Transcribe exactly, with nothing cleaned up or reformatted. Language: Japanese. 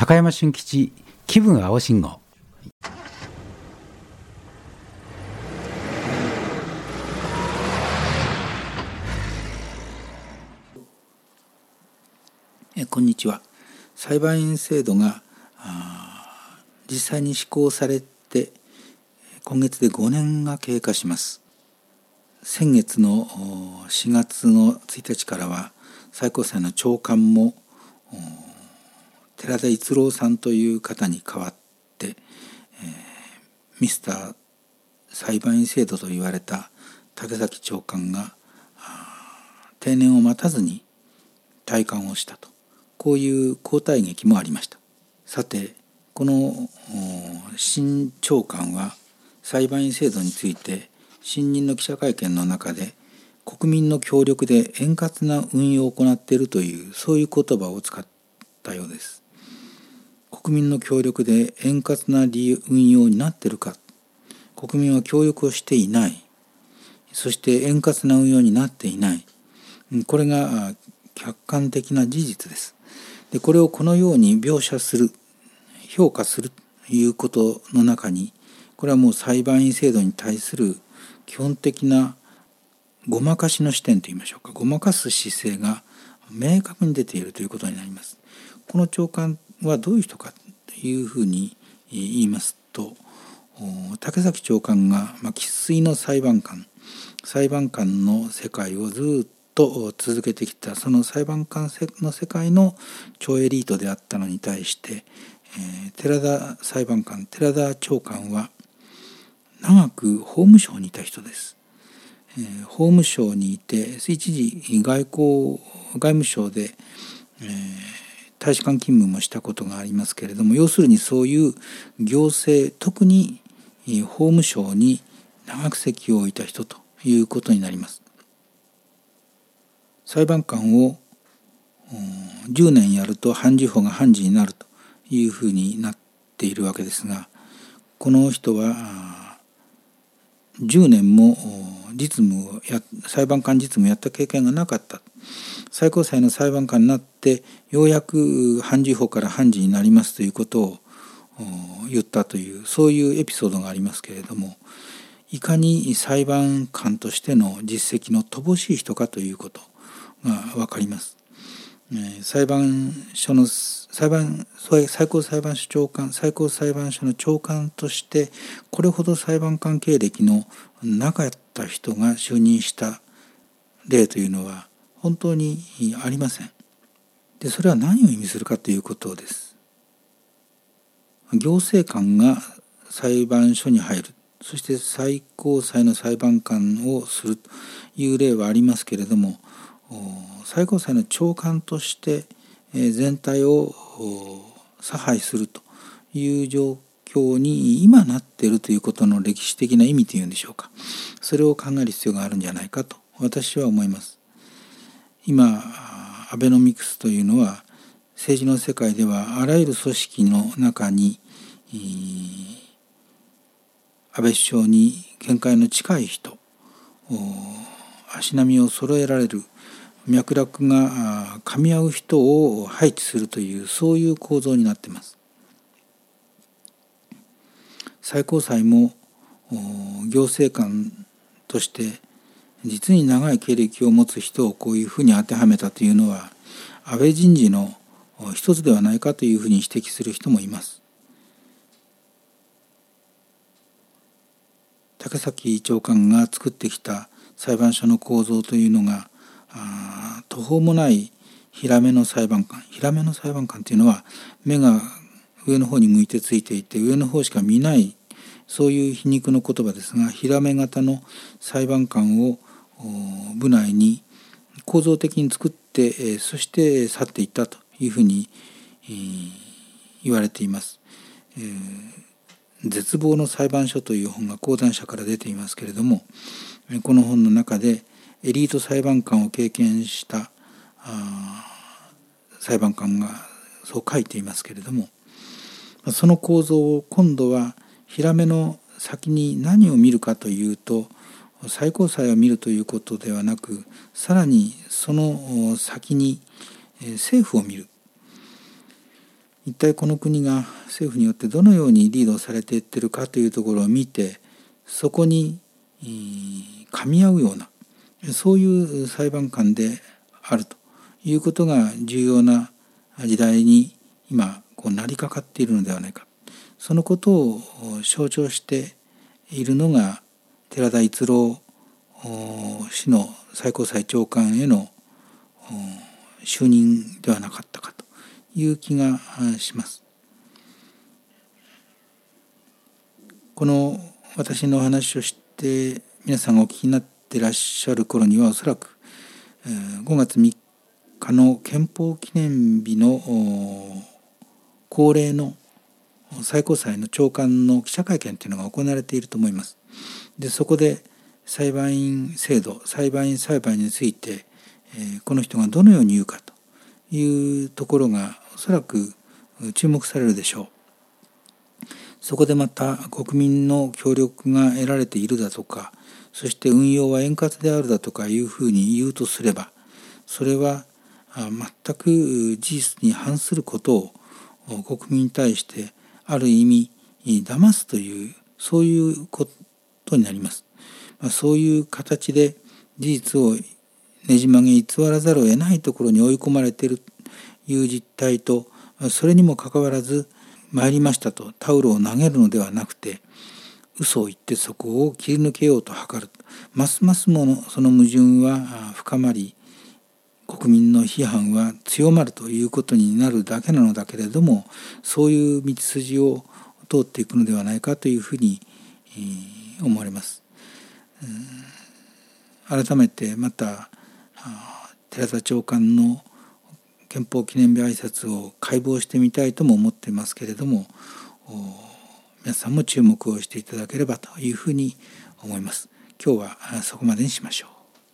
高山俊吉気分青信号。 えこんにちは。裁判員制度が実際に施行されて今月でごねんが経過します。先月のしがつのついたちからは最高裁の長官も寺田逸郎さんという方に代わって、えー、ミスター裁判員制度と言われた竹崎長官が定年を待たずに退官をしたと、こういう交代劇もありました。さて、この新長官は裁判員制度について新任の記者会見の中で国民の協力で円滑な運用を行っているという、そういう言葉を使ったようです。国民の協力で円滑な運用になっているか、国民は協力をしていない、そして円滑な運用になっていない、これが客観的な事実です。でこれをこのように描写する、評価するということの中に、これはもう裁判員制度に対する基本的なごまかしの視点といいましょうか、ごまかす姿勢が明確に出ているということになります。この長官はどういう人かというふうに言いますと、竹崎長官が生粋の裁判官裁判官の世界をずっと続けてきた、その裁判官の世界の超エリートであったのに対して、えー、寺田裁判官寺田長官は長く法務省にいた人です。えー、法務省にいて一時外交外務省で、えー、大使館勤務もしたことがありますけれども、要するにそういう行政、特に法務省に長く席を置いた人ということになります。裁判官をじゅうねんやると判事法が判事になるというふうになっているわけですが、この人はじゅうねんも実務をや裁判官実務をやった経験がなかった。最高裁の裁判官になってようやく判事法から判事になりますということを言ったという、そういうエピソードがありますけれども、いかに裁判官としての実績の乏しい人かということが分かります。裁判所の裁判最高裁判所長官最高裁判所の長官としてこれほど裁判官経歴のなかった人が就任した例というのは本当にありません。でそれは何を意味するかということです。行政官が裁判所に入る、そして最高裁の裁判官をするという例はありますけれども、最高裁の長官として全体を差配するという状況に今なっているということの歴史的な意味というんでしょうか、それを考える必要があるんじゃないかと私は思います。今アベノミクスというのは政治の世界ではあらゆる組織の中に安倍首相に見解の近い人、足並みを揃えられる、脈絡が噛み合う人を配置するという、そういう構造になっています。最高裁も行政官として実に長い経歴を持つ人をこういうふうに当てはめたというのは安倍人事の一つではないかというふうに指摘する人もいます。竹崎長官が作ってきた裁判所の構造というのが途方もないヒラメの裁判官ヒラメの裁判官というのは目が上の方に向いてついていて上の方しか見ない、そういう皮肉の言葉ですが、ヒラメ型の裁判官を部内に構造的に作って、そして去っていったというふうに言われています。えー、絶望の裁判所という本が講談社から出ていますけれども、この本の中でエリート裁判官を経験した裁判官がそう書いていますけれども、その構造を今度はヒラメの先に何を見るかというと、最高裁を見るということではなく、さらにその先に政府を見る。 一体この国が政府によってどのようにリードされていっているかというところを見て、そこに噛み合うようなそういう裁判官であるということが重要な時代に今こうなりかかっているのではないか。そのことを象徴しているのが寺田逸郎氏の最高裁長官への就任ではなかったかという気がします。この私のお話をして皆さんがお聞きになっていらっしゃる頃には、おそらくごがつみっかの憲法記念日の恒例の最高裁の長官の記者会見というのが行われていると思います。でそこで裁判員制度、裁判員裁判についてこの人がどのように言うかというところがおそらく注目されるでしょう。そこでまた国民の協力が得られているだとか、そして運用は円滑であるだとかいうふうに言うとすれば、それは全く事実に反することを国民に対してある意味騙すという、そういうことになります。そういう形で事実をねじ曲げ偽らざるを得ないところに追い込まれているという実態と、それにもかかわらず参りましたとタオルを投げるのではなくて、嘘を言ってそこを切り抜けようと図る。ますますものその矛盾は深まり、国民の批判は強まるということになるだけなのだけれども、そういう道筋を通っていくのではないかというふうに思われます。改めてまた寺田長官の憲法記念日挨拶を解剖してみたいとも思っていますけれども、皆さんも注目をしていただければというふうに思います。今日はそこまでにしましょう。